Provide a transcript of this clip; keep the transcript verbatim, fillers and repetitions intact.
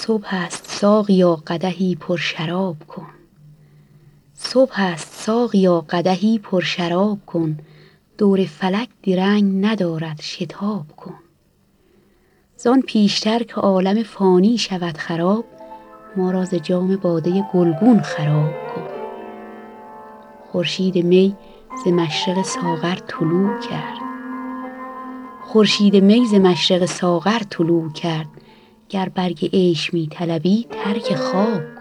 صبح است ساقیا قدحی پر شراب کن. صبح است ساقیا قدحی پر شراب کن. دور فلک درنگ ندارد شتاب کن. زان پیشتر که عالم فانی شود خراب، ما را ز جام باده گلگون خراب کن. خورشید می ز مشرق ساغر طلوع کرد. خورشید می ز مشرق ساغر طلوع کرد. گر برگ عیش می طلبی ترک خواب کن.